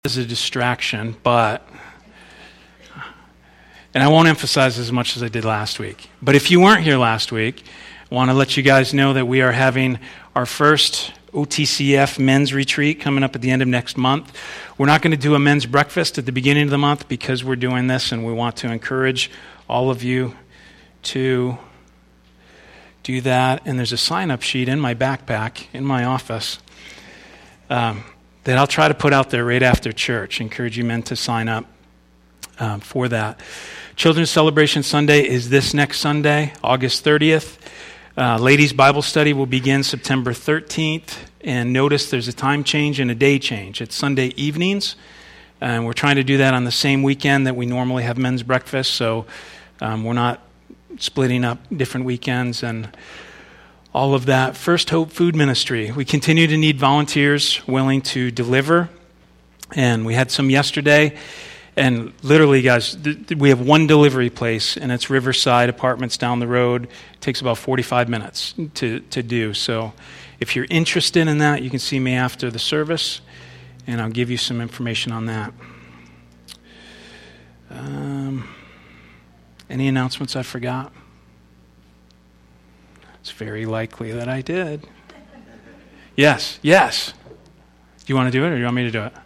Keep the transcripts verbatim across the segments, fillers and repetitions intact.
as a distraction, but, and I won't emphasize as much as I did last week, but if you weren't here last week, I want to let you guys know that we are having our first O T C F men's retreat coming up at the end of next month. We're not going to do a men's breakfast at the beginning of the month because we're doing this and we want to encourage all of you to do that. And there's a sign-up sheet in my backpack in my office um, that I'll try to put out there right after church. Encourage you men to sign up um, for that. Children's Celebration Sunday is this next Sunday, August thirtieth. Uh, Ladies' Bible Study will begin September thirteenth. And notice there's a time change and a day change. It's Sunday evenings. And we're trying to do that on the same weekend that we normally have men's breakfast. So um, we're not splitting up different weekends and all of that. First Hope Food Ministry. We continue to need volunteers willing to deliver. And we had some yesterday. And literally, guys, th- th- we have one delivery place, and it's Riverside Apartments down the road. It takes about forty-five minutes to, to do. So if you're interested in that, you can see me after the service, and I'll give you some information on that. Um, any announcements I forgot? It's very likely that I did. Yes, yes. Do you want to do it, or do you want me to do it?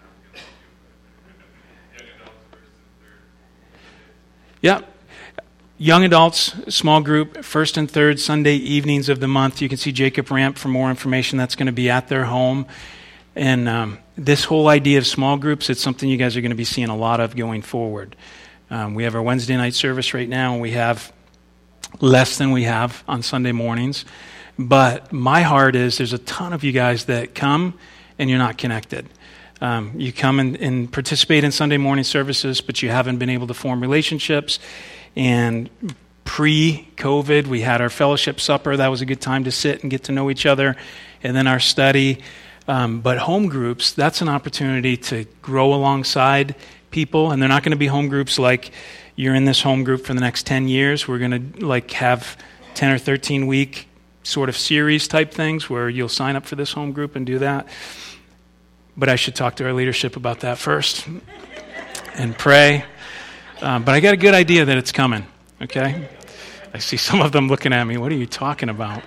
Yep. Young adults, small group, first and third Sunday evenings of the month. You can see Jacob Ramp for more information. That's going to be at their home. And um, this whole idea of small groups, it's something you guys are going to be seeing a lot of going forward. Um, we have our Wednesday night service right now, and we have less than we have on Sunday mornings. But my heart is there's a ton of you guys that come and you're not connected. Um, you come and, and participate in Sunday morning services, but you haven't been able to form relationships. And pre-COVID, we had our fellowship supper. That was a good time to sit and get to know each other. And then our study. Um, but home groups, that's an opportunity to grow alongside people. And they're not going to be home groups like you're in this home group for the next ten years. We're going to like have ten or thirteen week sort of series type things where you'll sign up for this home group and do that. But I should talk to our leadership about that first and pray. Um, but I got a good idea that it's coming, okay? I see some of them looking at me. What are you talking about?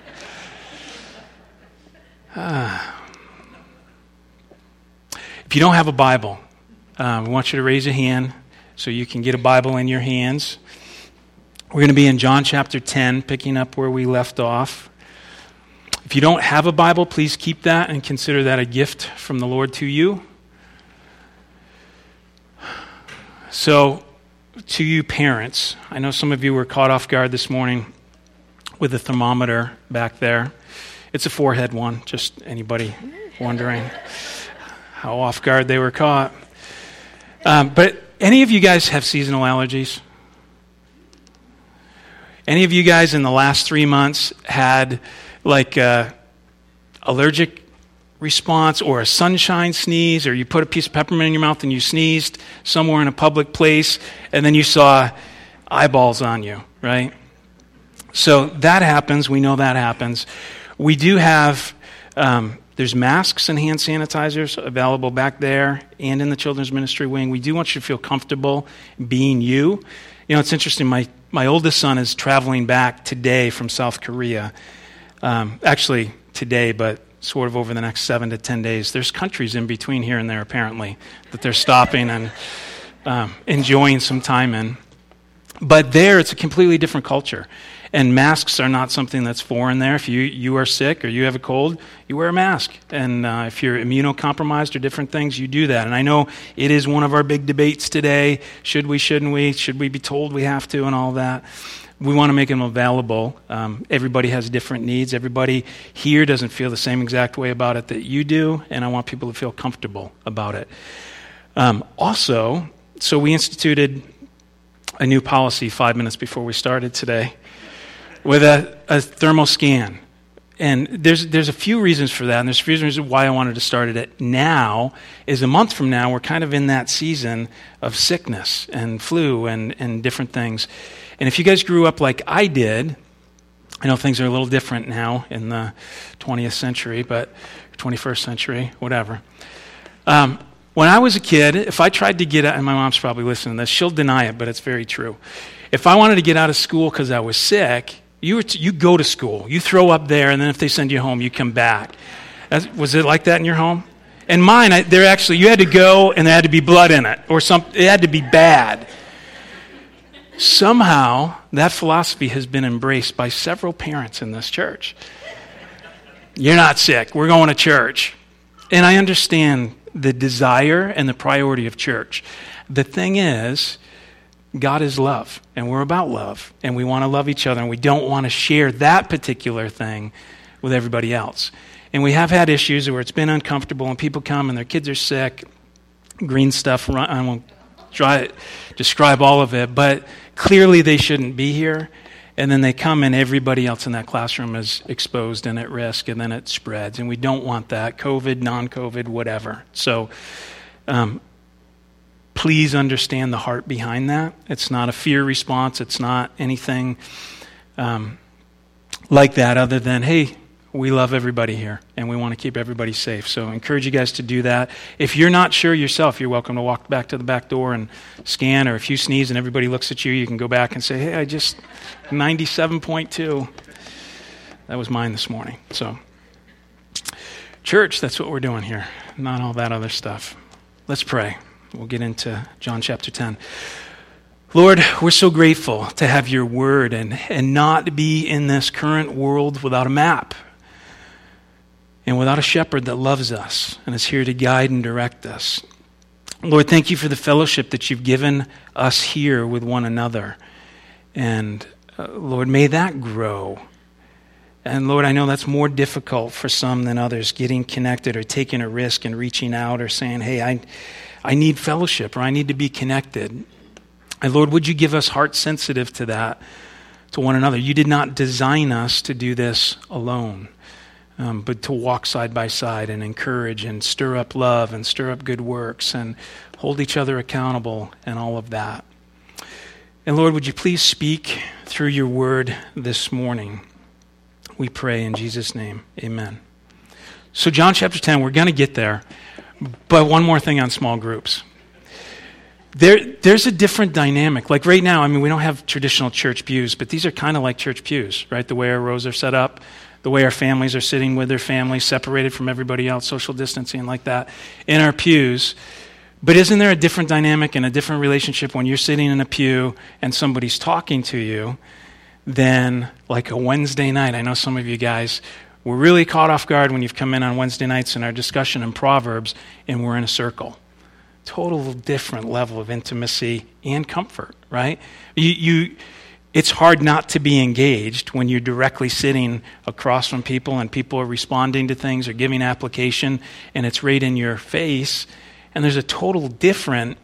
Uh, if you don't have a Bible, uh, we want you to raise a hand so you can get a Bible in your hands. We're going to be in John chapter ten, picking up where we left off. If you don't have a Bible, please keep that and consider that a gift from the Lord to you. So, to you parents, I know some of you were caught off guard this morning with the thermometer back there. It's a forehead one, just anybody wondering how off guard they were caught. Um, but any of you guys have seasonal allergies? Any of you guys in the last three months had like a allergic response or a sunshine sneeze, or you put a piece of peppermint in your mouth and you sneezed somewhere in a public place and then you saw eyeballs on you, right? So that happens. We know that happens. We do have, um, there's masks and hand sanitizers available back there and in the children's ministry wing. We do want you to feel comfortable being you. You know, it's interesting. My, my oldest son is traveling back today from South Korea. Um, actually, today, but sort of over the next seven to ten days. There's countries in between here and there, apparently, that they're stopping and um, enjoying some time in. But there, it's a completely different culture. And masks are not something that's foreign there. If you, you are sick or you have a cold, you wear a mask. And uh, if you're immunocompromised or different things, you do that. And I know it is one of our big debates today. Should we, shouldn't we? Should we be told we have to and all that? We want to make them available. Um, everybody has different needs. Everybody here doesn't feel the same exact way about it that you do, and I want people to feel comfortable about it. Um, also, so we instituted a new policy five minutes before we started today with a, a thermal scan. And there's there's a few reasons for that, and there's a few reasons why I wanted to start it now, is a month from now, we're kind of in that season of sickness and flu and, and different things. And if you guys grew up like I did, I know things are a little different now in the twentieth century, but twenty-first century, whatever. Um, When I was a kid, if I tried to get out, and my mom's probably listening to this, she'll deny it, but it's very true. If I wanted to get out of school because I was sick, you were t- you go to school. You throw up there, and then if they send you home, you come back. As, was it like that in your home? In mine, I, there actually, you had to go, and there had to be blood in it, or some, it had to be bad. Somehow, that philosophy has been embraced by several parents in this church. You're not sick. We're going to church. And I understand the desire and the priority of church. The thing is, God is love, and we're about love, and we want to love each other, and we don't want to share that particular thing with everybody else. And we have had issues where it's been uncomfortable, and people come and their kids are sick, green stuff, I won't try describe all of it, but clearly they shouldn't be here. And then they come and everybody else in that classroom is exposed and at risk, and then it spreads. And we don't want that, COVID, non-COVID, whatever. So um, please understand the heart behind that. It's not a fear response. It's not anything um, like that other than, hey, we love everybody here, and we want to keep everybody safe. So I encourage you guys to do that. If you're not sure yourself, you're welcome to walk back to the back door and scan, or if you sneeze and everybody looks at you, you can go back and say, hey, I just, ninety-seven point two. That was mine this morning. So, church, that's what we're doing here, not all that other stuff. Let's pray. We'll get into John chapter ten. Lord, we're so grateful to have your word and, and not be in this current world without a map. And without a shepherd that loves us and is here to guide and direct us. Lord, thank you for the fellowship that you've given us here with one another. And uh, Lord, may that grow. And Lord, I know that's more difficult for some than others, getting connected or taking a risk and reaching out or saying, hey, I, I need fellowship or I need to be connected. And Lord, would you give us hearts sensitive to that, to one another? You did not design us to do this alone. Um, but to walk side by side and encourage and stir up love and stir up good works and hold each other accountable and all of that. And Lord, would you please speak through your word this morning? We pray in Jesus' name. Amen. So John chapter ten, we're going to get there. But one more thing on small groups. There, there's a different dynamic. Like right now, I mean, we don't have traditional church pews, but these are kind of like church pews, right? The way our rows are set up. The way our families are sitting with their families, separated from everybody else, social distancing like that, in our pews. But isn't there a different dynamic and a different relationship when you're sitting in a pew and somebody's talking to you than like a Wednesday night? I know some of you guys were really caught off guard when you've come in on Wednesday nights in our discussion in Proverbs and we're in a circle. Total different level of intimacy and comfort, right? You... you It's hard not to be engaged when you're directly sitting across from people and people are responding to things or giving application and it's right in your face. And there's a total different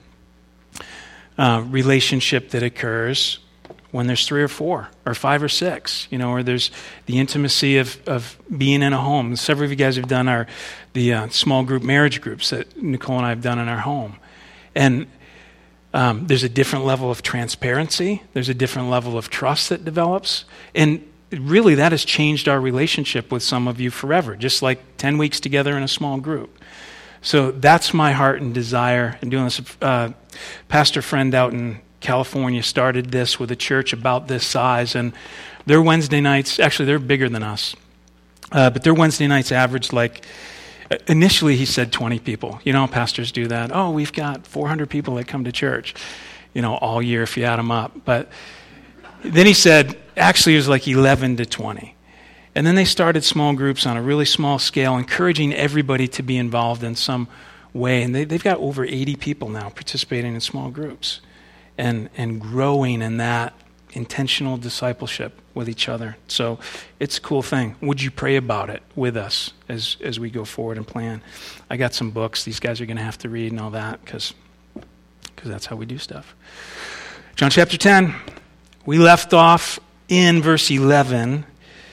uh, relationship that occurs when there's three or four or five or six, you know, or there's the intimacy of, of being in a home. Several of you guys have done our the uh, small group marriage groups that Nicole and I have done in our home. And Um, there's a different level of transparency. There's a different level of trust that develops. And really that has changed our relationship with some of you forever, just like ten weeks together in a small group. So that's my heart and desire in doing this. Uh, pastor friend out in California started this with a church about this size. And their Wednesday nights, actually they're bigger than us, uh, but their Wednesday nights averaged like, initially, he said twenty people. You know, pastors do that. Oh, we've got four hundred people that come to church, you know, all year if you add them up. But then he said, actually, it was like eleven to twenty. And then they started small groups on a really small scale, encouraging everybody to be involved in some way. And they, they've got over eighty people now participating in small groups and, and growing in that intentional discipleship with each other. So it's a cool thing. Would you pray about it with us as as we go forward and plan? I got some books these guys are going to have to read and all that because because that's how we do stuff. John chapter ten. We left off in verse eleven.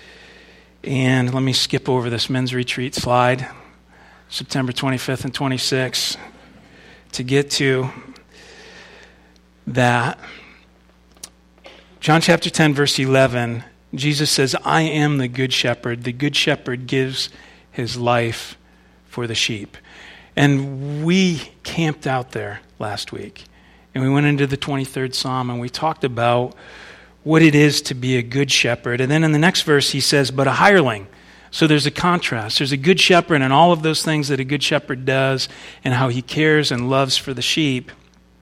And let me skip over this men's retreat slide. September twenty-fifth and twenty-sixth to get to that. John chapter ten, verse eleven, Jesus says, I am the good shepherd. The good shepherd gives his life for the sheep. And we camped out there last week. And we went into the twenty-third Psalm and we talked about what it is to be a good shepherd. And then in the next verse he says, but a hireling. So there's a contrast. There's a good shepherd and all of those things that a good shepherd does and how he cares and loves for the sheep.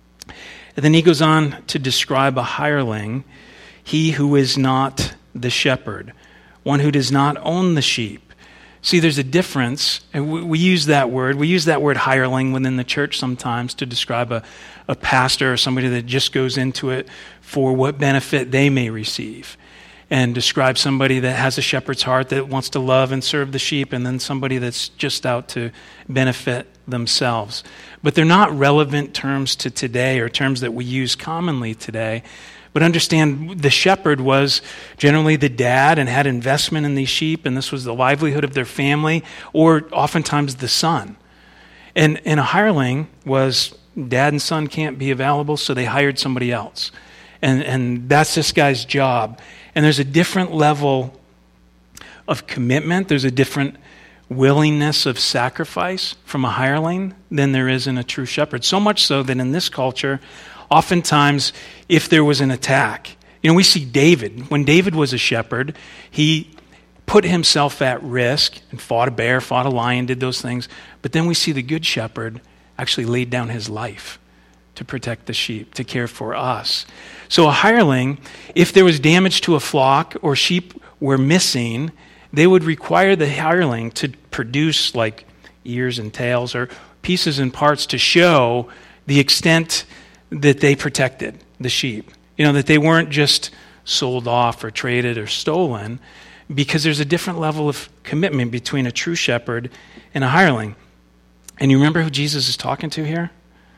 And then he goes on to describe a hireling, he who is not the shepherd, one who does not own the sheep. See, there's a difference, and we, we use that word. We use that word hireling within the church sometimes to describe a, a pastor or somebody that just goes into it for what benefit they may receive, and describe somebody that has a shepherd's heart that wants to love and serve the sheep, and then somebody that's just out to benefit themselves. But they're not relevant terms to today or terms that we use commonly today. But understand, the shepherd was generally the dad and had investment in these sheep, and this was the livelihood of their family, or oftentimes the son. And, and a hireling was dad and son can't be available, so they hired somebody else. And, and that's this guy's job. And there's a different level of commitment. There's a different willingness of sacrifice from a hireling than there is in a true shepherd. So much so that in this culture, oftentimes, if there was an attack, you know, we see David. When David was a shepherd, he put himself at risk and fought a bear, fought a lion, did those things. But then we see the good shepherd actually laid down his life to protect the sheep, to care for us. So a hireling, if there was damage to a flock or sheep were missing, they would require the hireling to produce like ears and tails or pieces and parts to show the extent that they protected the sheep. You know, that they weren't just sold off or traded or stolen, because there's a different level of commitment between a true shepherd and a hireling. And you remember who Jesus is talking to here?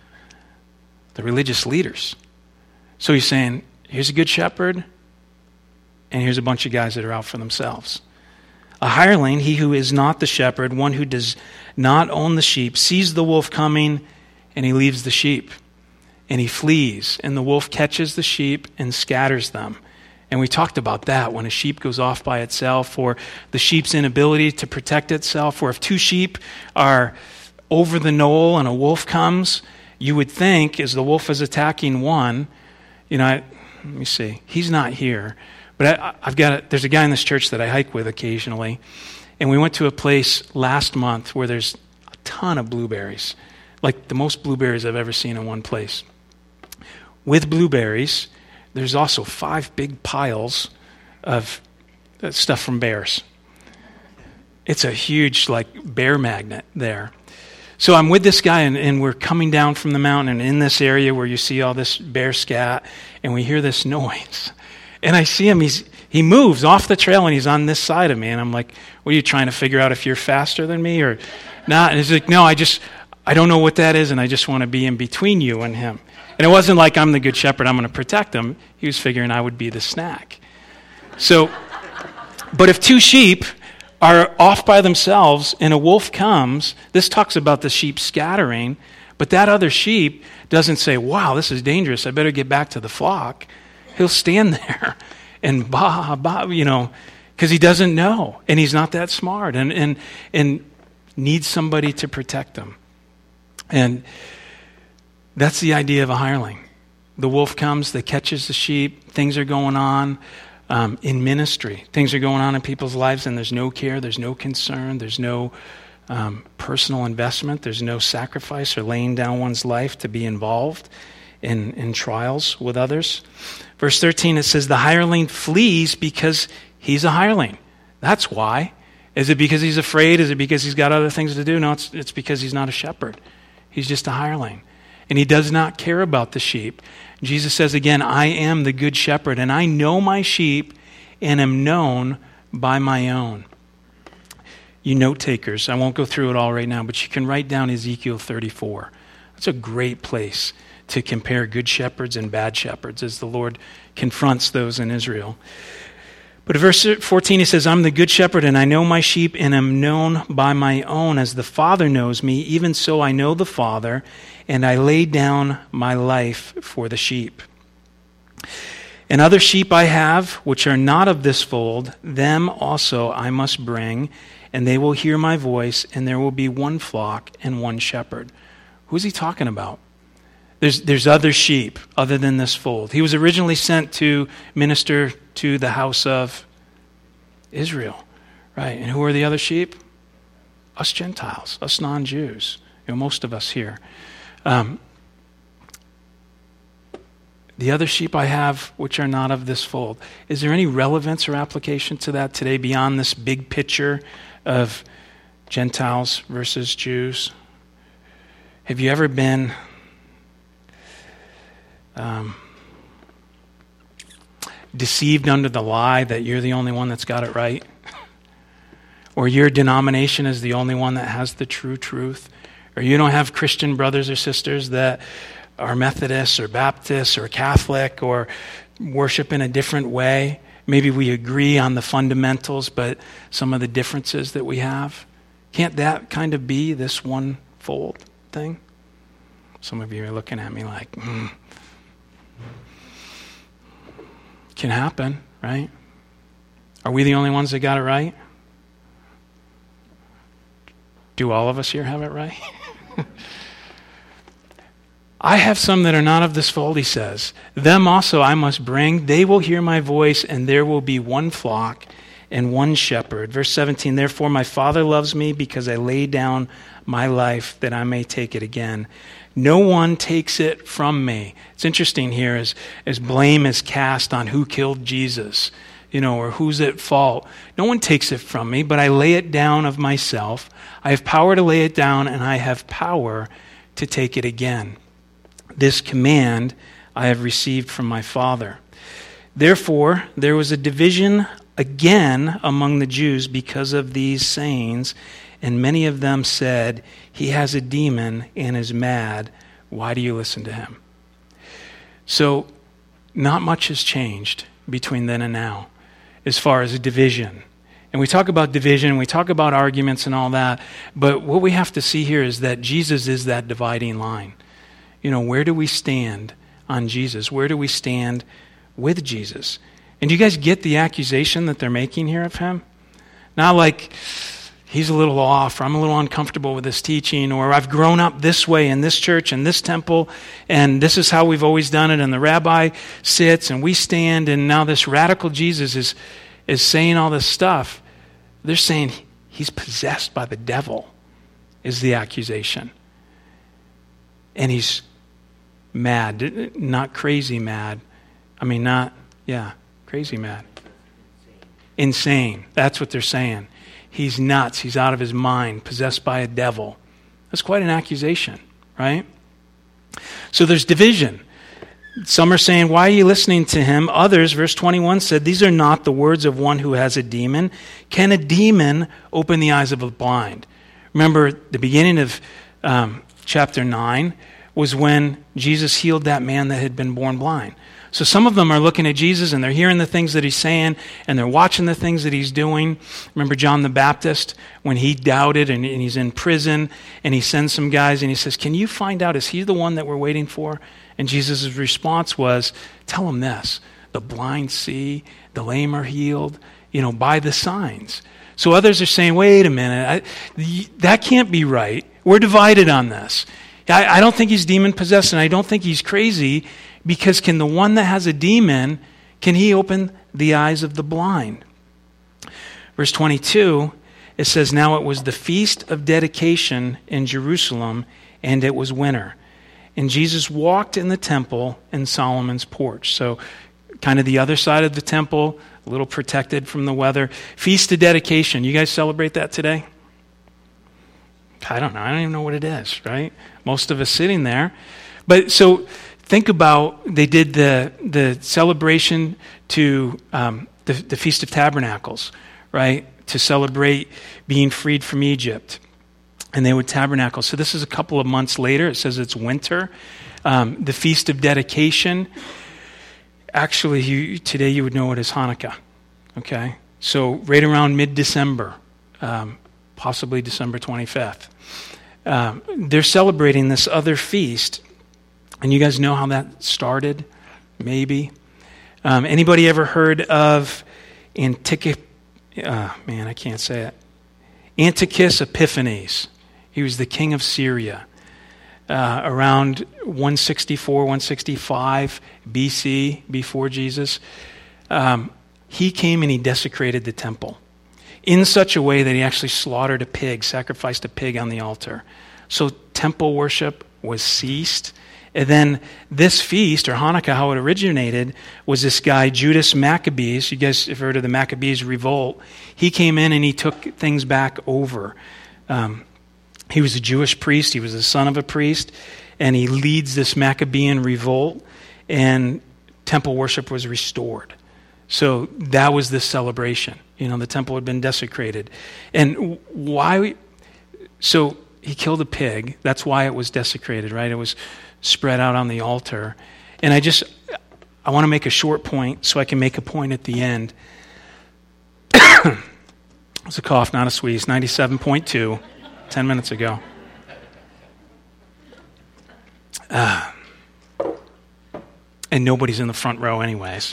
The religious leaders. So he's saying, here's a good shepherd, and here's a bunch of guys that are out for themselves. A hireling, he who is not the shepherd, one who does not own the sheep, sees the wolf coming, and he leaves the sheep. And he flees, and the wolf catches the sheep and scatters them. And we talked about that when a sheep goes off by itself, or the sheep's inability to protect itself, or if two sheep are over the knoll and a wolf comes, you would think as the wolf is attacking one, you know, I, let me see, he's not here. But I, I've got a, there's a guy in this church that I hike with occasionally, and we went to a place last month where there's a ton of blueberries, like the most blueberries I've ever seen in one place. With blueberries, there's also five big piles of stuff from bears. It's a huge, like, bear magnet there. So I'm with this guy, and, and we're coming down from the mountain, and in this area where you see all this bear scat, and we hear this noise. And I see him, he's he moves off the trail, and he's on this side of me, and I'm like, what are you trying to figure out if you're faster than me or not? And he's like, no, I just, I don't know what that is, and I just want to be in between you and him. And it wasn't like I'm the good shepherd, I'm going to protect him. He was figuring I would be the snack. So, but if two sheep are off by themselves and a wolf comes, this talks about the sheep scattering, but that other sheep doesn't say, wow, this is dangerous, I better get back to the flock. He'll stand there and bah, bah, you know, because he doesn't know, and he's not that smart, and, and, and needs somebody to protect him. And that's the idea of a hireling. The wolf comes, that catches the sheep, things are going on um, in ministry. Things are going on in people's lives, and there's no care, there's no concern, there's no um, personal investment, there's no sacrifice or laying down one's life to be involved in, in trials with others. Verse thirteen, it says, the hireling flees because he's a hireling. That's why. Is it because he's afraid? Is it because he's got other things to do? No, it's, it's because he's not a shepherd. He's just a hireling. And he does not care about the sheep. Jesus says again, I am the good shepherd, and I know my sheep and am known by my own. You note takers, I won't go through it all right now, but you can write down Ezekiel thirty-four. That's a great place to compare good shepherds and bad shepherds as the Lord confronts those in Israel. But in verse fourteen, he says, I'm the good shepherd, and I know my sheep, and am known by my own. As the Father knows me, even so I know the Father, and I lay down my life for the sheep. And other sheep I have, which are not of this fold, them also I must bring, and they will hear my voice, and there will be one flock and one shepherd. Who's he talking about? There's, there's other sheep other than this fold. He was originally sent to minister to the house of Israel, right? And who are the other sheep? Us Gentiles, us non-Jews, you know, most of us here. Um, the other sheep I have, which are not of this fold. Is there any relevance or application to that today beyond this big picture of Gentiles versus Jews? Have you ever been um, deceived under the lie that you're the only one that's got it right? Or your denomination is the only one that has the true truth? Or you don't have Christian brothers or sisters that are Methodists or Baptists or Catholic or worship in a different way? Maybe we agree on the fundamentals, but some of the differences that we have. Can't that kind of be this one fold thing? Some of you are looking at me like, hmm. Can happen, right? Are we the only ones that got it right? Do all of us here have it right? I have some that are not of this fold, he says. Them also I must bring. They will hear my voice, and there will be one flock and one shepherd. Verse seventeen, therefore my Father loves me because I lay down my life that I may take it again. No one takes it from me. It's interesting here as, as blame is cast on who killed Jesus, you know, or who's at fault. No one takes it from me, but I lay it down of myself. I have power to lay it down, and I have power to take it again. This command I have received from my Father. Therefore, there was a division again among the Jews because of these sayings, and many of them said, he has a demon and is mad. Why do you listen to him? So, not much has changed between then and now as far as a division. And we talk about division, we talk about arguments and all that, but what we have to see here is that Jesus is that dividing line. You know, where do we stand on Jesus? Where do we stand with Jesus? And do you guys get the accusation that they're making here of him? Not like he's a little off, or I'm a little uncomfortable with this teaching, or I've grown up this way in this church and this temple, and this is how we've always done it, and the rabbi sits and we stand, and now this radical Jesus is, is saying all this stuff. They're saying he's possessed by the devil, is the accusation. And he's mad, not crazy mad. I mean, not, yeah, crazy mad. Insane. That's what they're saying. He's nuts. He's out of his mind, possessed by a devil. That's quite an accusation, right? So there's division. Some are saying, why are you listening to him? Others, verse twenty-one said, these are not the words of one who has a demon. Can a demon open the eyes of a blind? Remember, the beginning of um, chapter nine was when Jesus healed that man that had been born blind. So some of them are looking at Jesus and they're hearing the things that he's saying and they're watching the things that he's doing. Remember John the Baptist when he doubted and, and he's in prison and he sends some guys and he says, can you find out, is he the one that we're waiting for? And Jesus' response was, tell him this, the blind see, the lame are healed, you know, by the signs. So others are saying, wait a minute, I, that can't be right. We're divided on this. I, I don't think he's demon-possessed and I don't think he's crazy, because can the one that has a demon, can he open the eyes of the blind? Verse twenty-two, it says, now it was the feast of dedication in Jerusalem, and it was winter. And Jesus walked in the temple in Solomon's porch. So kind of the other side of the temple, a little protected from the weather. Feast of dedication. You guys celebrate that today? I don't know. I don't even know what it is, right? Most of us sitting there. But so think about, they did the the celebration to um, the, the Feast of Tabernacles, right? To celebrate being freed from Egypt. And they would tabernacle. So this is a couple of months later. It says it's winter. Um, the Feast of Dedication. Actually, you, today you would know it as Hanukkah. Okay? So right around mid-December, um, possibly December twenty-fifth. Um, they're celebrating this other feast. And you guys know how that started? Maybe. Um, anybody ever heard of Antici... Uh, man, I can't say it. Antiochus Epiphanes. He was the king of Syria. Uh, around one sixty-four, one sixty-five B C, before Jesus, um, he came and he desecrated the temple in such a way that he actually slaughtered a pig, sacrificed a pig on the altar. So temple worship was ceased. And then this feast, or Hanukkah, how it originated, was this guy, Judas Maccabees. You guys have heard of the Maccabees revolt. He came in and he took things back over. Um, he was a Jewish priest. He was the son of a priest. And he leads this Maccabean revolt. And temple worship was restored. So that was this celebration. You know, the temple had been desecrated. And why? So he killed a pig. That's why it was desecrated, right? It was spread out on the altar. And I just, I want to make a short point so I can make a point at the end. It's a cough, not a squeeze. ninety-seven point two, ten minutes ago. Uh, and nobody's in the front row anyways.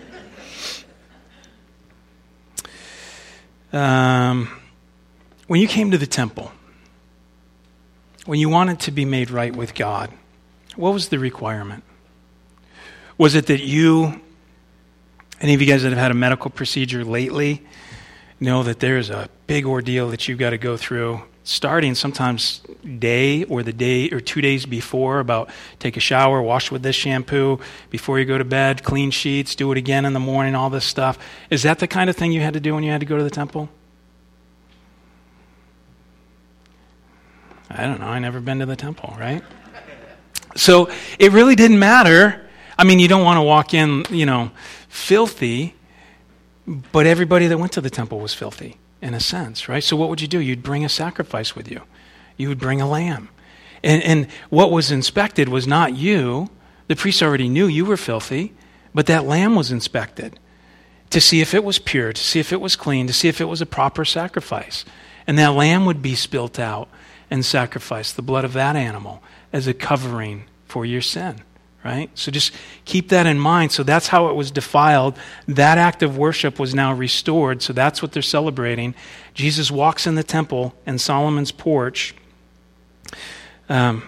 Um, when you came to the temple, when you wanted to be made right with God, what was the requirement? Was it that you, any of you guys that have had a medical procedure lately, know that there's a big ordeal that you've got to go through, starting sometimes day or the day or two days before, about take a shower, wash with this shampoo before you go to bed, clean sheets, do it again in the morning, all this stuff. Is that the kind of thing you had to do when you had to go to the temple? I don't know. I never been to the temple, right? So it really didn't matter. I mean, you don't want to walk in, you know, filthy, but everybody that went to the temple was filthy in a sense, right? So what would you do? You'd bring a sacrifice with you. You would bring a lamb. And, and what was inspected was not you. The priest already knew you were filthy, but that lamb was inspected to see if it was pure, to see if it was clean, to see if it was a proper sacrifice. And that lamb would be spilt out and sacrificed, the blood of that animal, as a covering for your sin, right? So just keep that in mind. So that's how it was defiled. That act of worship was now restored. So that's what they're celebrating. Jesus walks in the temple and Solomon's porch. Um,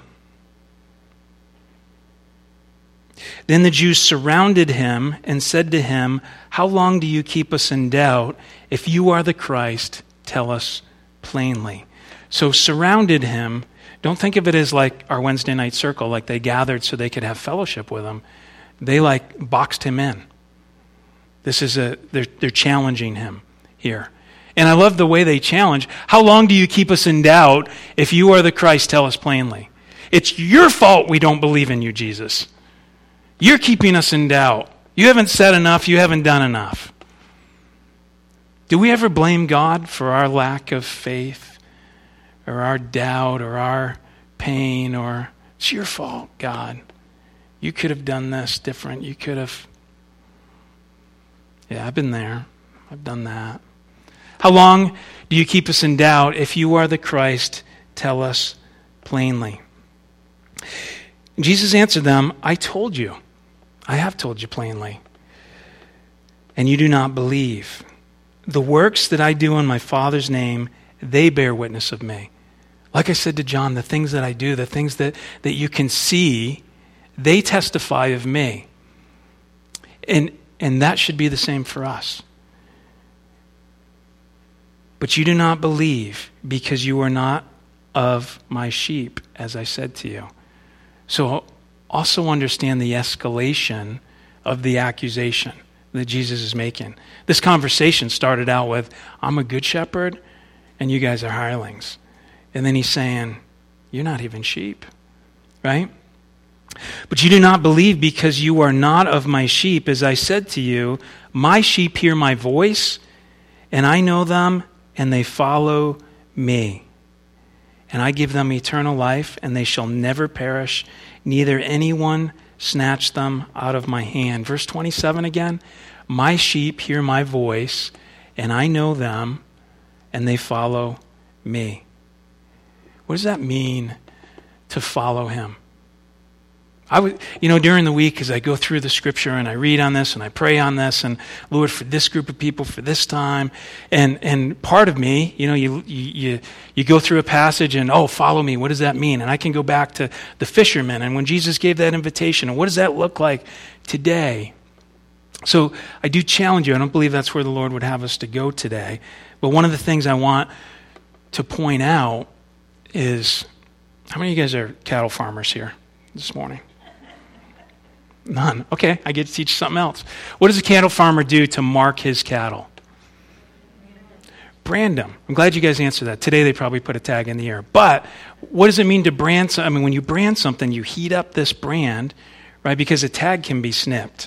then the Jews surrounded him and said to him, "How long do you keep us in doubt? If you are the Christ, tell us plainly." So surrounded him. Don't think of it as like our Wednesday night circle, like they gathered so they could have fellowship with him. They like boxed him in. This is a, they're, they're challenging him here. And I love the way they challenge. How long do you keep us in doubt? If you are the Christ, tell us plainly. It's your fault we don't believe in you, Jesus. You're keeping us in doubt. You haven't said enough. You haven't done enough. Do we ever blame God for our lack of faith? Or our doubt, or our pain, or it's your fault, God. You could have done this different. You could have. Yeah, I've been there. I've done that. How long do you keep us in doubt? If you are the Christ, tell us plainly. Jesus answered them, I told you. I have told you plainly. And you do not believe. The works that I do in my Father's name, they bear witness of me. Like I said to John, the things that I do, the things that, that you can see, they testify of me. And, and that should be the same for us. But you do not believe because you are not of my sheep, as I said to you. So also understand the escalation of the accusation that Jesus is making. This conversation started out with, I'm a good shepherd, and you guys are hirelings. And then he's saying, you're not even sheep, right? But you do not believe because you are not of my sheep. As I said to you, my sheep hear my voice, and I know them, and they follow me. And I give them eternal life, and they shall never perish, neither anyone snatch them out of my hand. Verse twenty-seven again, my sheep hear my voice, and I know them, and they follow me. What does that mean to follow him? I would, you know, during the week as I go through the scripture and I read on this and I pray on this and Lord, for this group of people for this time, and and part of me, you know, you you you go through a passage and oh, follow me. What does that mean? And I can go back to the fishermen and when Jesus gave that invitation and what does that look like today? So I do challenge you. I don't believe that's where the Lord would have us to go today. But one of the things I want to point out is, how many of you guys are cattle farmers here this morning? None. Okay, I get to teach you something else. What does a cattle farmer do to mark his cattle? Brand them. I'm glad you guys answered that. Today they probably put a tag in the air. But what does it mean to brand something? I mean, when you brand something, you heat up this brand, right? Because a tag can be snipped.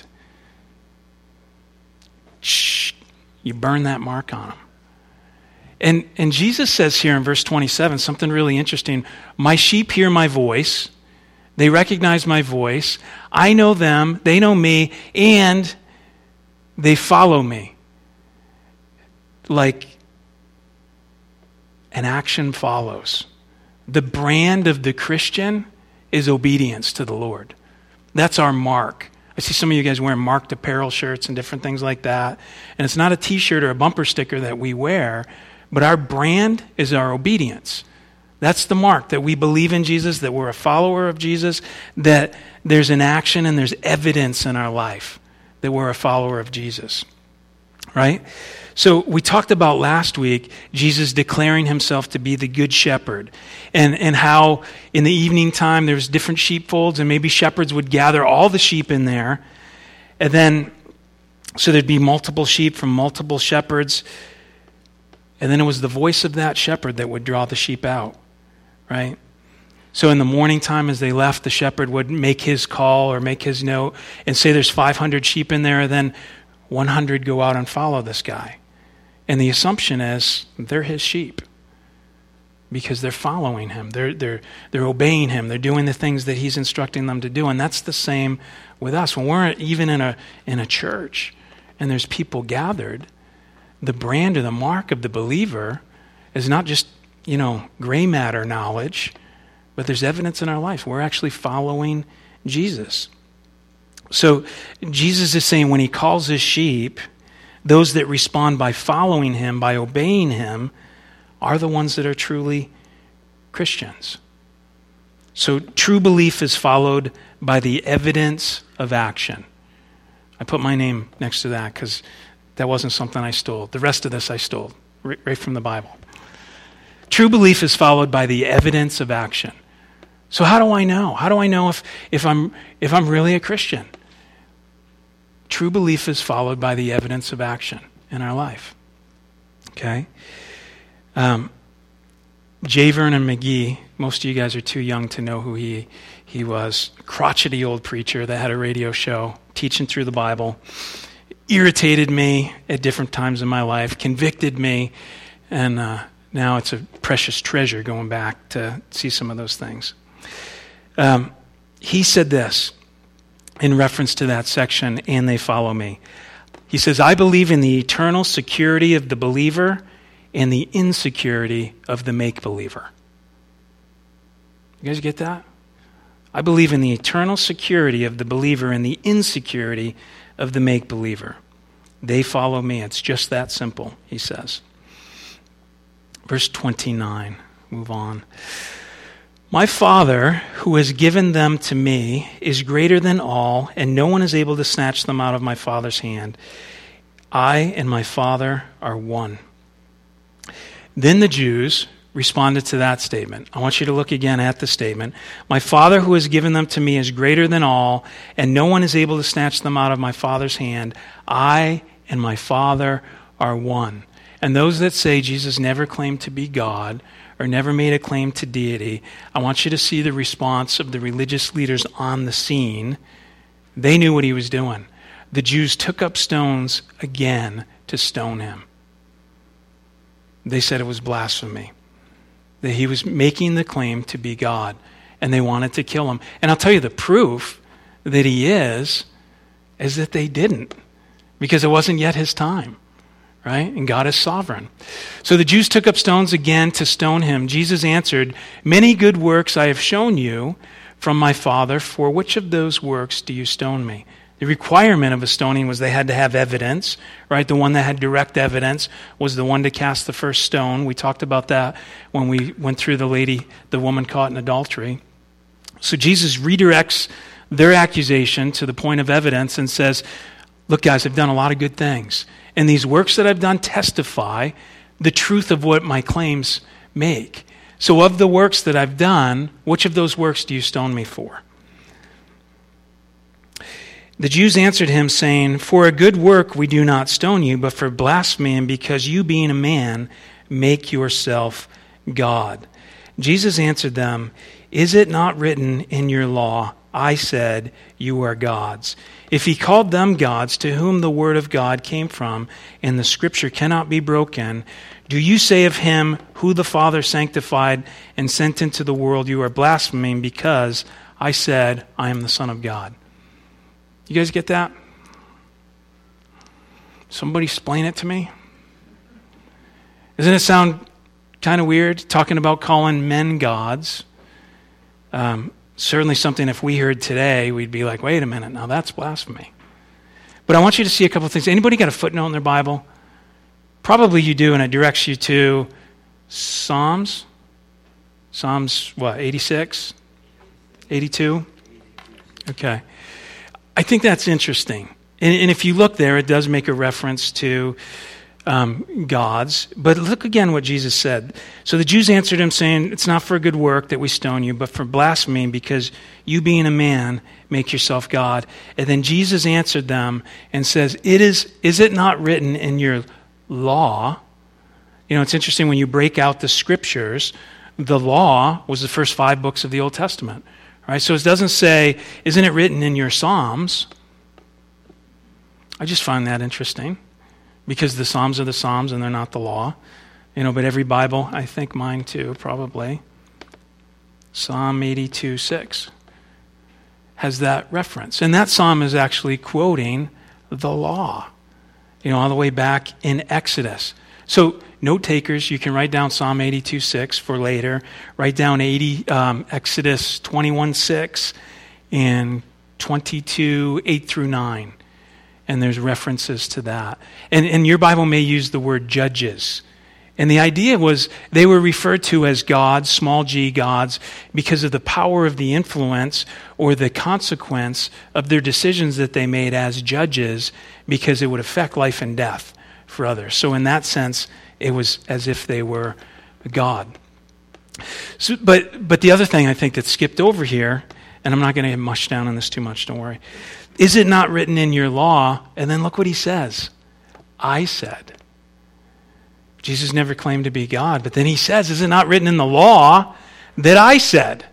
Shh. You burn that mark on them. And, and Jesus says here in verse twenty-seven something really interesting. My sheep hear my voice. They recognize my voice. I know them. They know me. And they follow me. Like an action follows. The brand of the Christian is obedience to the Lord. That's our mark. I see some of you guys wearing marked apparel shirts and different things like that. And it's not a t-shirt or a bumper sticker that we wear, but our brand is our obedience. That's the mark, that we believe in Jesus, that we're a follower of Jesus, that there's an action and there's evidence in our life that we're a follower of Jesus, right? So we talked about last week Jesus declaring himself to be the good shepherd, and, and how in the evening time there's different sheepfolds and maybe shepherds would gather all the sheep in there, and then so there'd be multiple sheep from multiple shepherds, and then it was the voice of that shepherd that would draw the sheep out. Right? So in the morning time as they left, the shepherd would make his call or make his note and say there's five hundred sheep in there, and then one hundred go out and follow this guy. And the assumption is they're his sheep because they're following him. They're, they're, they're obeying him. They're doing the things that he's instructing them to do. And that's the same with us. When we're even in a, in a church and there's people gathered, the brand or the mark of the believer is not just, you know, gray matter knowledge, but there's evidence in our life. We're actually following Jesus. So Jesus is saying when he calls his sheep, those that respond by following him, by obeying him, are the ones that are truly Christians. So true belief is followed by the evidence of action. I put my name next to that because that wasn't something I stole. The rest of this I stole right, right from the Bible. True belief is followed by the evidence of action. So how do I know? How do I know if, if I'm if I'm really a Christian? True belief is followed by the evidence of action in our life. Okay? Um, J. Vernon McGee, most of you guys are too young to know who he he was. Crotchety old preacher that had a radio show teaching through the Bible. Irritated me at different times in my life, convicted me, and uh, now it's a precious treasure going back to see some of those things. Um, he said this in reference to that section, and they follow me. He says, I believe in the eternal security of the believer and the insecurity of the make-believer. You guys get that? I believe in the eternal security of the believer and the insecurity of the make-believer. They follow me. It's just that simple, he says. Verse twenty-nine, move on. My Father, who has given them to me, is greater than all, and no one is able to snatch them out of my Father's hand. I and my Father are one. Then the Jews responded to that statement. I want you to look again at the statement. My Father who has given them to me is greater than all, and no one is able to snatch them out of my Father's hand. I and my Father are one. And those that say Jesus never claimed to be God or never made a claim to deity, I want you to see the response of the religious leaders on the scene. They knew what he was doing. The Jews took up stones again to stone him. They said it was blasphemy, that he was making the claim to be God, and they wanted to kill him. And I'll tell you the proof that he is, is that they didn't, because it wasn't yet his time, right? And God is sovereign. So the Jews took up stones again to stone him. Jesus answered, many good works I have shown you. from my Father. For which of those works do you stone me? The requirement of a stoning was they had to have evidence, right? The one that had direct evidence was the one to cast the first stone. We talked about that when we went through the lady, the woman caught in adultery. So Jesus redirects their accusation to the point of evidence and says, look, guys, I've done a lot of good things. And these works that I've done testify the truth of what my claims make. So of the works that I've done, which of those works do you stone me for? The Jews answered him, saying, for a good work we do not stone you, but for blasphemy, and because you, being a man, make yourself God. Jesus answered them, is it not written in your law, I said, you are gods? If he called them gods, to whom the word of God came from, and the scripture cannot be broken, do you say of him who the Father sanctified and sent into the world, you are blaspheming because I said, I am the Son of God? You guys get that? Somebody explain it to me. Doesn't it sound kind of weird, talking about calling men gods? Um, certainly something if we heard today, we'd be like, wait a minute, now that's blasphemy. But I want you to see a couple of things. Anybody got a footnote in their Bible? Probably you do, and it directs you to Psalms. Psalms, what, eighty-six? eighty-two? Okay. I think that's interesting. And, and if you look there, it does make a reference to um, gods. But look again what Jesus said. So the Jews answered him, saying, it's not for a good work that we stone you, but for blasphemy, because you being a man, make yourself God. And then Jesus answered them and says, "It is, is it not written in your law?" You know, it's interesting when you break out the scriptures, the law was the first five books of the Old Testament. Right, so it doesn't say, isn't it written in your Psalms? I just find that interesting because the Psalms are the Psalms and they're not the law. You know, but every Bible, I think mine too, probably. Psalm eighty-two six has that reference. And that psalm is actually quoting the law, you know, all the way back in Exodus. So note takers, you can write down Psalm eighty-two six for later. Write down eighty, um, Exodus twenty-one six and twenty-two eight through nine. And there's references to that. And, and your Bible may use the word judges. And the idea was they were referred to as gods, small g gods, because of the power of the influence or the consequence of their decisions that they made as judges, because it would affect life and death for others. So in that sense, it was as if they were God. So, but but the other thing I think that's skipped over here, and I'm not going to mush down on this too much, don't worry. Is it not written in your law? And then look what he says. I said. Jesus never claimed to be God, but then he says, is it not written in the law that I said?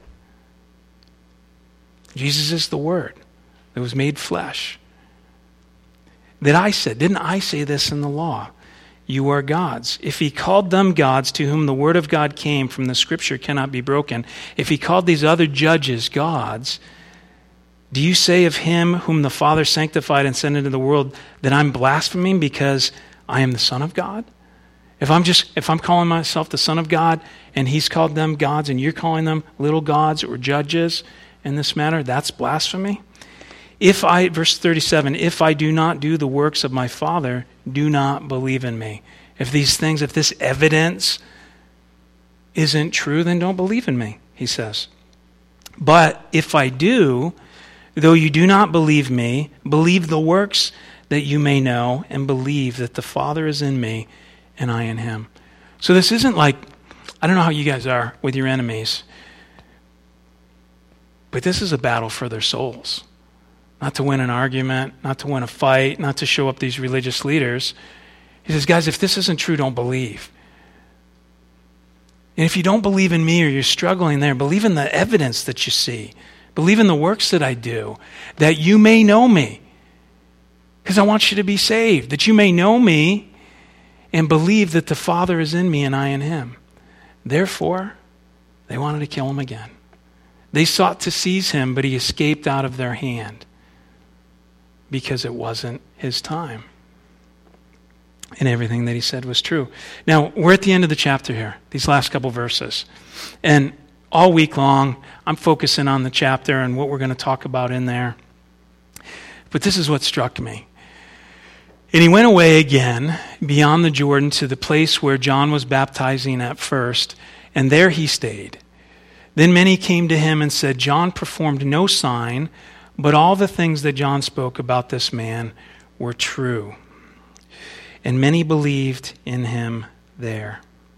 Jesus is the Word that was made flesh. That I said, didn't I say this in the law? You are gods. If he called them gods to whom the word of God came from the scripture cannot be broken, if he called these other judges gods, do you say of him whom the Father sanctified and sent into the world that I'm blaspheming because I am the Son of God? If I'm just, if I'm calling myself the Son of God and he's called them gods and you're calling them little gods or judges in this matter, that's blasphemy? If I, verse thirty-seven, if I do not do the works of my Father, do not believe in me. If these things, if this evidence isn't true, then don't believe in me, he says. But if I do, though you do not believe me, believe the works that you may know, and believe that the Father is in me and I in him. So this isn't like, I don't know how you guys are with your enemies, but this is a battle for their souls. Not to win an argument, not to win a fight, not to show up these religious leaders. He says, guys, if this isn't true, don't believe. And if you don't believe in me or you're struggling there, believe in the evidence that you see. Believe in the works that I do, that you may know me. Because I want you to be saved, that you may know me and believe that the Father is in me and I in him. Therefore, they wanted to kill him again. They sought to seize him, but he escaped out of their hand because it wasn't his time. And everything that he said was true. Now, we're at the end of the chapter here, these last couple verses. And all week long, I'm focusing on the chapter and what we're going to talk about in there. But this is what struck me. And he went away again beyond the Jordan to the place where John was baptizing at first, and there he stayed. Then many came to him and said, John performed no sign, but all the things that John spoke about this man were true. And many believed in him there.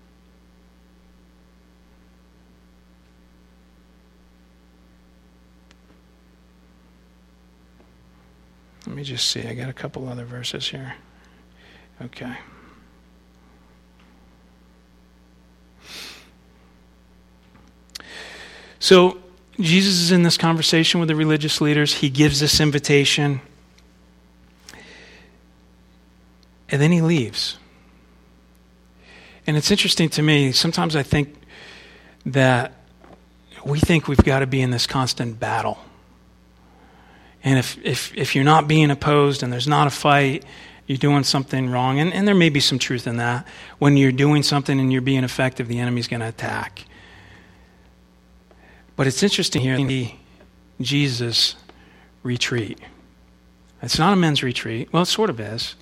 Let me just see. I got a couple other verses here. Okay. So Jesus is in this conversation with the religious leaders. He gives this invitation. And then he leaves. And it's interesting to me. Sometimes I think that we think we've got to be in this constant battle. And if, if if you're not being opposed and there's not a fight, you're doing something wrong. And, and there may be some truth in that. When you're doing something and you're being effective, the enemy's going to attack. But it's interesting here to see Jesus retreat. It's not a men's retreat. Well, it sort of is.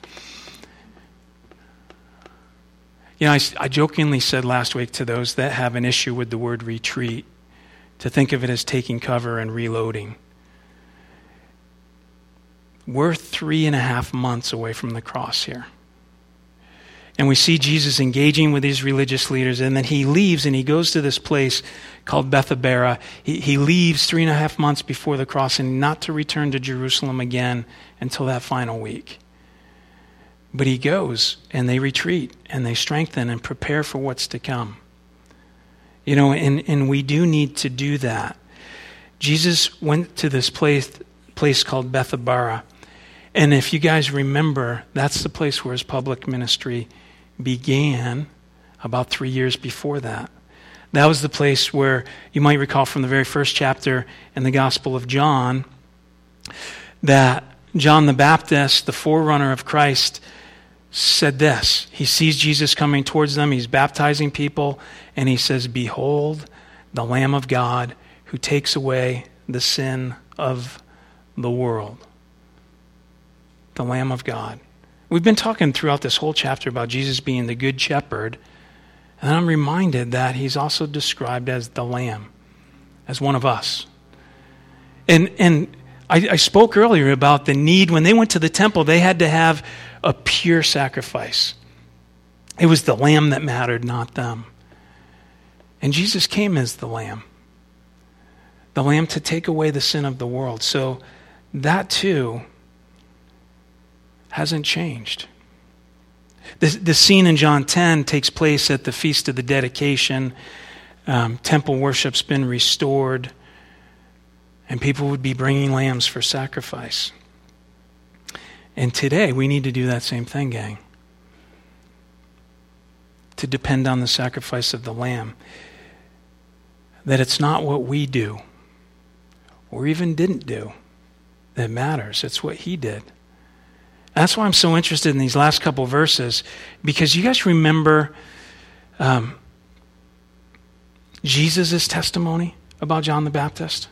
You know, I, I jokingly said last week to those that have an issue with the word retreat to think of it as taking cover and reloading. We're three and a half months away from the cross here. And we see Jesus engaging with these religious leaders, and then he leaves and he goes to this place called Bethabara. He, he leaves three and a half months before the cross, and not to return to Jerusalem again until that final week. But he goes, and they retreat, and they strengthen and prepare for what's to come. You know, and, and we do need to do that. Jesus went to this place, place called Bethabara. And if you guys remember, that's the place where his public ministry began about three years before that. That was the place where, you might recall from the very first chapter in the Gospel of John, that John the Baptist, the forerunner of Christ, said this. He sees Jesus coming towards them. He's baptizing people. And he says, "Behold, the Lamb of God who takes away the sin of the world." The Lamb of God. We've been talking throughout this whole chapter about Jesus being the good shepherd. And I'm reminded that he's also described as the Lamb, as one of us. And and I, I spoke earlier about the need. When they went to the temple, they had to have a pure sacrifice. It was the Lamb that mattered, not them. And Jesus came as the Lamb. The Lamb to take away the sin of the world. So that too hasn't changed. The, the scene in John ten takes place at the Feast of the Dedication. Um, temple worship's been restored, and people would be bringing lambs for sacrifice. And today, we need to do that same thing, gang. To depend on the sacrifice of the Lamb. That it's not what we do, or even didn't do, that matters. It's what he did. That's why I'm so interested in these last couple verses, because you guys remember um, Jesus' testimony about John the Baptist?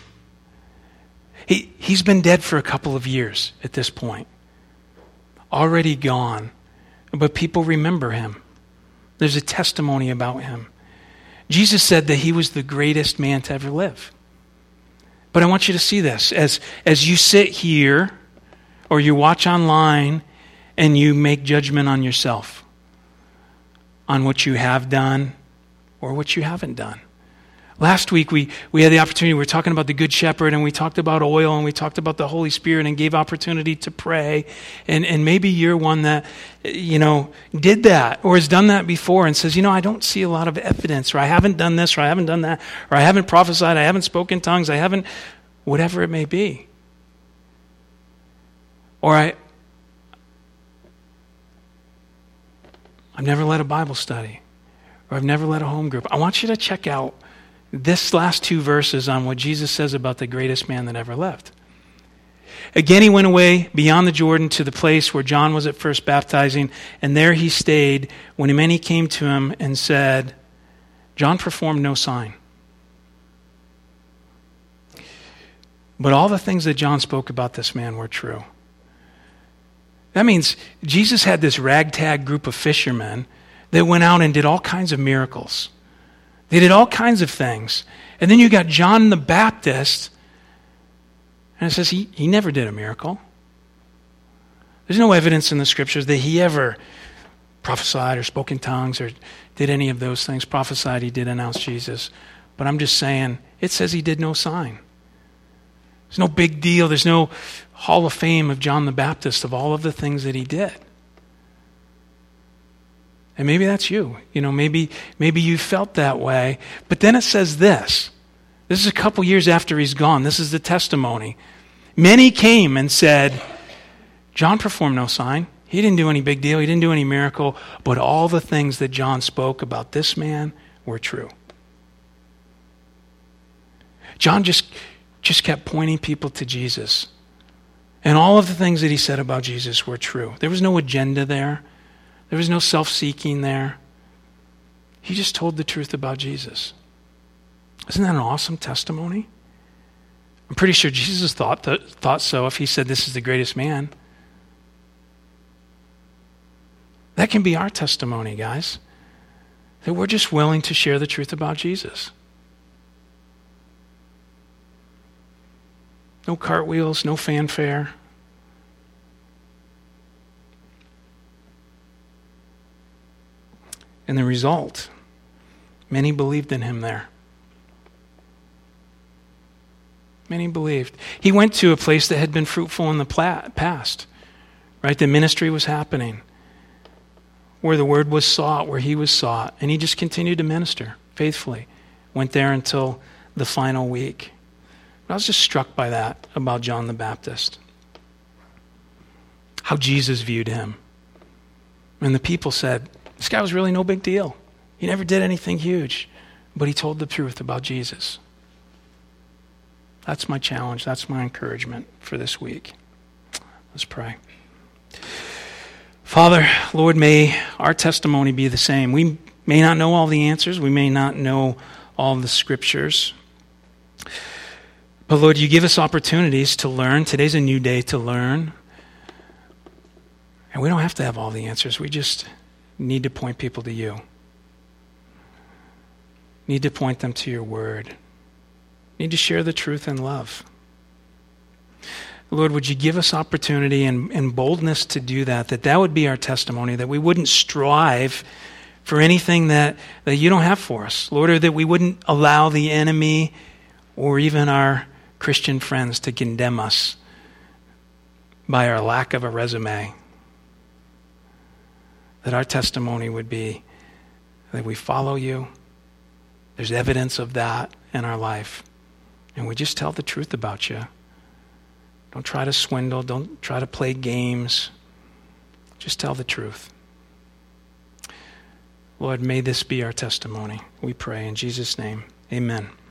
He, he's been dead for a couple of years at this point. Already gone, but people remember him. There's a testimony about him. Jesus said that he was the greatest man to ever live. But I want you to see this. As, as you sit here, or you watch online and you make judgment on yourself, on what you have done or what you haven't done. Last week we, we had the opportunity, we were talking about the Good Shepherd, and we talked about oil, and we talked about the Holy Spirit, and gave opportunity to pray. And, and maybe you're one that, you know, did that or has done that before and says, you know, I don't see a lot of evidence, or I haven't done this, or I haven't done that, or I haven't prophesied, I haven't spoken tongues, I haven't, whatever it may be. Or I, I've never led a Bible study, or I've never led a home group. I want you to check out this last two verses on what Jesus says about the greatest man that ever lived. Again, he went away beyond the Jordan to the place where John was at first baptizing, and there he stayed when many came to him and said, John performed no sign. But all the things that John spoke about this man were true. That means Jesus had this ragtag group of fishermen that went out and did all kinds of miracles. They did all kinds of things. And then you got John the Baptist, and it says he, he never did a miracle. There's no evidence in the scriptures that he ever prophesied or spoke in tongues or did any of those things. Prophesied, he did announce Jesus. But I'm just saying, it says he did no sign. There's no big deal. There's no Hall of Fame of John the Baptist of all of the things that he did. And maybe that's you. You know, maybe maybe you felt that way. But then it says this. This is a couple years after he's gone. This is the testimony. Many came and said, John performed no sign. He didn't do any big deal. He didn't do any miracle. But all the things that John spoke about this man were true. John just, just kept pointing people to Jesus. And all of the things that he said about Jesus were true. There was no agenda there. There was no self-seeking there. He just told the truth about Jesus. Isn't that an awesome testimony? I'm pretty sure Jesus thought th- thought so if he said this is the greatest man. That can be our testimony, guys. That we're just willing to share the truth about Jesus. No cartwheels, no fanfare. And the result, many believed in him there. Many believed. He went to a place that had been fruitful in the past, right? The ministry was happening, where the word was sought, where he was sought, and he just continued to minister faithfully. Went there until the final week. I was just struck by that about John the Baptist. How Jesus viewed him. And the people said, this guy was really no big deal. He never did anything huge, but he told the truth about Jesus. That's my challenge. That's my encouragement for this week. Let's pray. Father, Lord, may our testimony be the same. We may not know all the answers. We may not know all the scriptures. But Lord, you give us opportunities to learn. Today's a new day to learn. And we don't have to have all the answers. We just need to point people to you. Need to point them to your word. Need to share the truth in love. Lord, would you give us opportunity and, and boldness to do that, that that would be our testimony, that we wouldn't strive for anything that, that you don't have for us. Lord, or that we wouldn't allow the enemy or even our Christian friends to condemn us by our lack of a resume. That our testimony would be that we follow you. There's evidence of that in our life. And we just tell the truth about you. Don't try to swindle. Don't try to play games. Just tell the truth. Lord, may this be our testimony. We pray in Jesus' name. Amen.